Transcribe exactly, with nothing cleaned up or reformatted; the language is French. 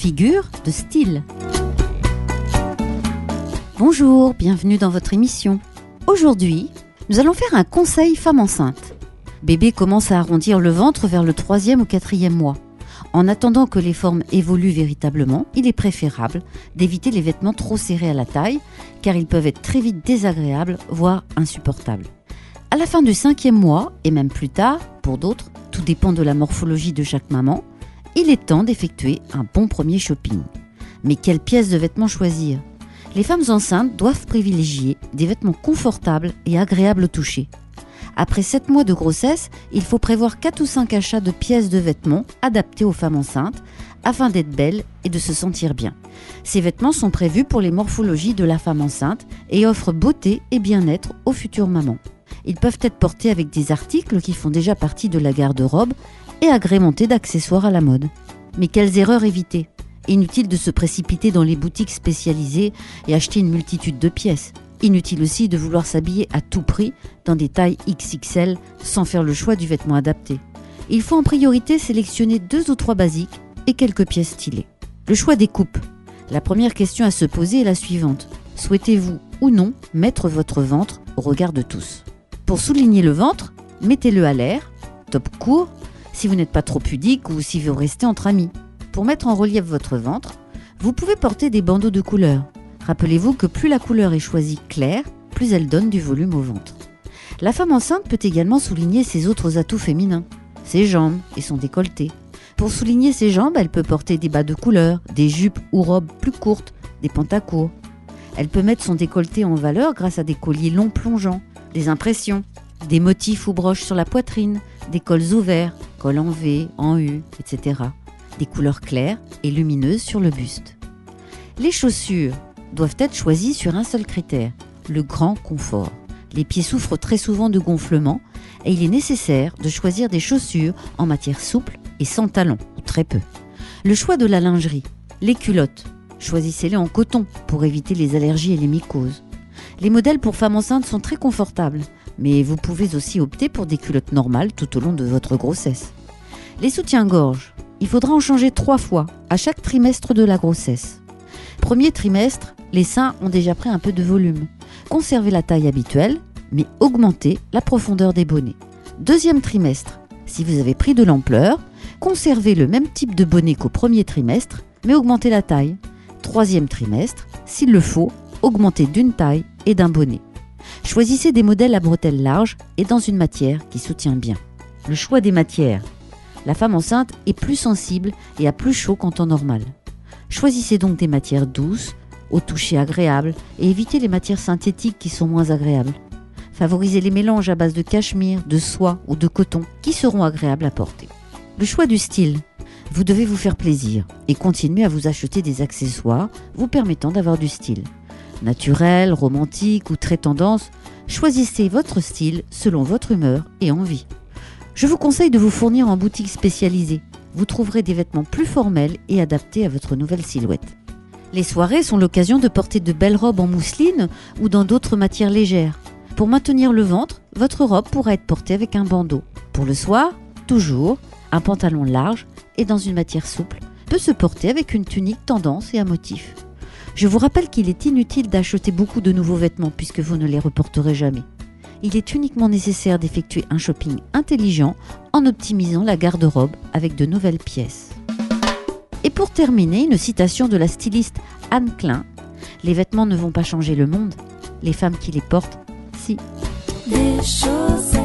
figure de style. Bonjour, bienvenue dans votre émission. Aujourd'hui, nous allons faire un conseil femme enceinte. Bébé commence à arrondir le ventre vers le troisième ou quatrième mois. En attendant que les formes évoluent véritablement, il est préférable d'éviter les vêtements trop serrés à la taille, car ils peuvent être très vite désagréables, voire insupportables. À la fin du cinquième mois, et même plus tard, pour d'autres, tout dépend de la morphologie de chaque maman, il est temps d'effectuer un bon premier shopping. Mais quelle pièce de vêtements choisir ? Les femmes enceintes doivent privilégier des vêtements confortables et agréables au toucher. Après sept mois de grossesse, il faut prévoir quatre ou cinq achats de pièces de vêtements adaptés aux femmes enceintes afin d'être belles et de se sentir bien. Ces vêtements sont prévus pour les morphologies de la femme enceinte et offrent beauté et bien-être aux futures mamans. Ils peuvent être portés avec des articles qui font déjà partie de la garde-robe et agrémentés d'accessoires à la mode. Mais quelles erreurs éviter ? Inutile de se précipiter dans les boutiques spécialisées et acheter une multitude de pièces. Inutile aussi de vouloir s'habiller à tout prix dans des tailles X X L sans faire le choix du vêtement adapté. Il faut en priorité sélectionner deux ou trois basiques et quelques pièces stylées. Le choix des coupes. La première question à se poser est la suivante. Souhaitez-vous ou non mettre votre ventre au regard de tous ? Pour souligner le ventre, mettez-le à l'air, top court, si vous n'êtes pas trop pudique ou si vous restez entre amis. Pour mettre en relief votre ventre, vous pouvez porter des bandeaux de couleur. Rappelez-vous que plus la couleur est choisie claire, plus elle donne du volume au ventre. La femme enceinte peut également souligner ses autres atouts féminins, ses jambes et son décolleté. Pour souligner ses jambes, elle peut porter des bas de couleur, des jupes ou robes plus courtes, des pantacourts. Elle peut mettre son décolleté en valeur grâce à des colliers longs plongeants, des impressions, des motifs ou broches sur la poitrine, des cols ouverts, cols en V, en U, et cetera. Des couleurs claires et lumineuses sur le buste. Les chaussures doivent être choisies sur un seul critère, le grand confort. Les pieds souffrent très souvent de gonflement et il est nécessaire de choisir des chaussures en matière souple et sans talons, ou très peu. Le choix de la lingerie. Les culottes, choisissez-les en coton pour éviter les allergies et les mycoses. Les modèles pour femmes enceintes sont très confortables, mais vous pouvez aussi opter pour des culottes normales tout au long de votre grossesse. Les soutiens-gorge. Il faudra en changer trois fois à chaque trimestre de la grossesse. Premier trimestre, les seins ont déjà pris un peu de volume. Conservez la taille habituelle, mais augmentez la profondeur des bonnets. Deuxième trimestre, si vous avez pris de l'ampleur, conservez le même type de bonnet qu'au premier trimestre, mais augmentez la taille. Troisième trimestre, s'il le faut, augmentez d'une taille et d'un bonnet. Choisissez des modèles à bretelles larges et dans une matière qui soutient bien. Le choix des matières. La femme enceinte est plus sensible et a plus chaud qu'en temps normal. Choisissez donc des matières douces, au toucher agréable et évitez les matières synthétiques qui sont moins agréables. Favorisez les mélanges à base de cachemire, de soie ou de coton qui seront agréables à porter. Le choix du style. Vous devez vous faire plaisir et continuer à vous acheter des accessoires vous permettant d'avoir du style. Naturel, romantique ou très tendance, choisissez votre style selon votre humeur et envie. Je vous conseille de vous fournir en boutique spécialisée. Vous trouverez des vêtements plus formels et adaptés à votre nouvelle silhouette. Les soirées sont l'occasion de porter de belles robes en mousseline ou dans d'autres matières légères. Pour maintenir le ventre, votre robe pourra être portée avec un bandeau. Pour le soir, toujours, un pantalon large et dans une matière souple peut se porter avec une tunique tendance et à motif. Je vous rappelle qu'il est inutile d'acheter beaucoup de nouveaux vêtements puisque vous ne les reporterez jamais. Il est uniquement nécessaire d'effectuer un shopping intelligent en optimisant la garde-robe avec de nouvelles pièces. Et pour terminer, une citation de la styliste Anne Klein. Les vêtements ne vont pas changer le monde, les femmes qui les portent, si. Des choses